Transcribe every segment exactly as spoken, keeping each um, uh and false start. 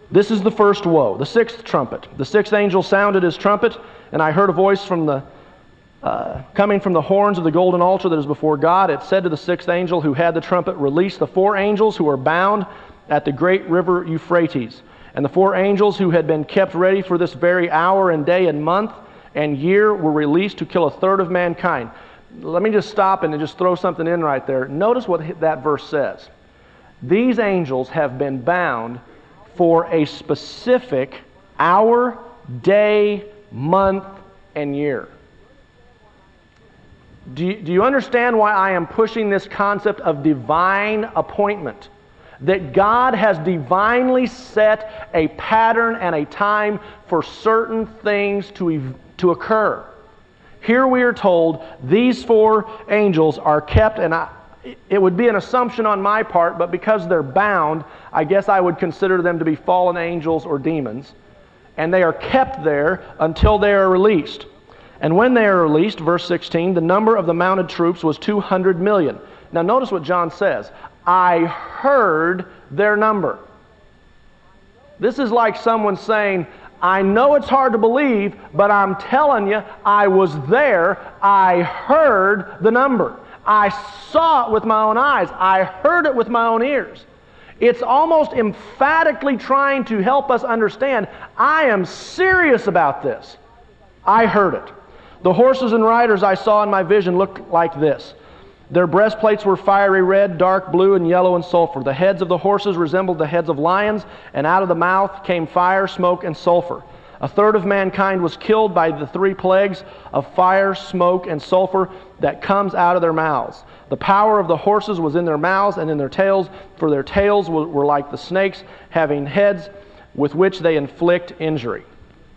This is the first woe, the sixth trumpet. The sixth angel sounded his trumpet, and I heard a voice from the uh, coming from the horns of the golden altar that is before God. It said to the sixth angel who had the trumpet, "Release the four angels who are bound at the great river Euphrates." And the four angels who had been kept ready for this very hour and day and month and year were released to kill a third of mankind. Let me just stop and just throw something in right there. Notice what that verse says. These angels have been bound for a specific hour, day, month, and year. Do you, do you understand why I am pushing this concept of divine appointment? That God has divinely set a pattern and a time for certain things to, to occur. Here we are told these four angels are kept, and I, it would be an assumption on my part, but because they're bound, I guess I would consider them to be fallen angels or demons. And they are kept there until they are released. And when they are released, verse sixteen, the number of the mounted troops was two hundred million. Now notice what John says. I heard their number. This is like someone saying, I know it's hard to believe, but I'm telling you, I was there. I heard the number. I saw it with my own eyes. I heard it with my own ears. It's almost emphatically trying to help us understand, I am serious about this. I heard it. The horses and riders I saw in my vision looked like this. Their breastplates were fiery red, dark blue, and yellow and sulfur. The heads of the horses resembled the heads of lions, and out of the mouth came fire, smoke, and sulfur. A third of mankind was killed by the three plagues of fire, smoke, and sulfur that comes out of their mouths. The power of the horses was in their mouths and in their tails, for their tails were, were like the snakes, having heads with which they inflict injury.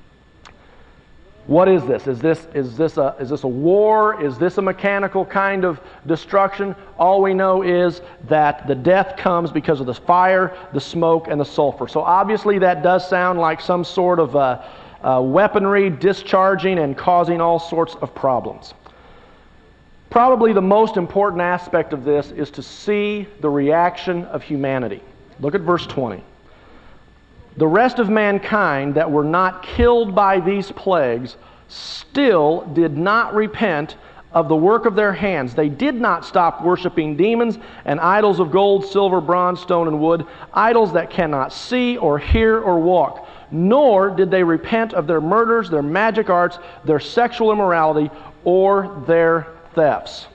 What is this? Is this is this a is this a war? Is this a mechanical kind of destruction? All we know is that the death comes because of the fire, the smoke, and the sulfur. So obviously that does sound like some sort of uh, uh, weaponry discharging and causing all sorts of problems. Probably the most important aspect of this is to see the reaction of humanity. Look at verse twenty. The rest of mankind that were not killed by these plagues still did not repent of the work of their hands. They did not stop worshiping demons and idols of gold, silver, bronze, stone, and wood, idols that cannot see or hear or walk. Nor did they repent of their murders, their magic arts, their sexual immorality, or their thefts.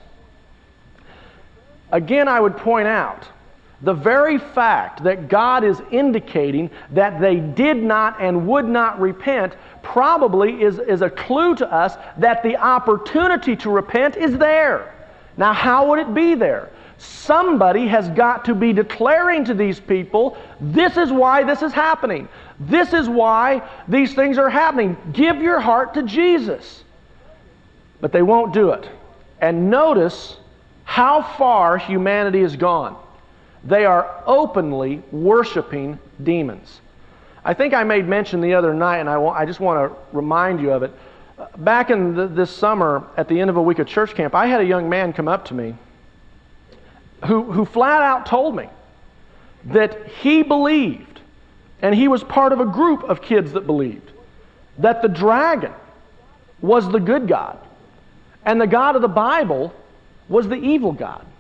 Again, I would point out, the very fact that God is indicating that they did not and would not repent probably is, is a clue to us that the opportunity to repent is there. Now, how would it be there? Somebody has got to be declaring to these people, this is why this is happening. This is why these things are happening. Give your heart to Jesus. But they won't do it. And notice how far humanity has gone. They are openly worshiping demons. I think I made mention the other night, and I, want, I just want to remind you of it. Back in the, this summer, at the end of a week of church camp, I had a young man come up to me who, who flat out told me that he believed, and he was part of a group of kids that believed, that the dragon was the good God, and the God of the Bible was the evil God.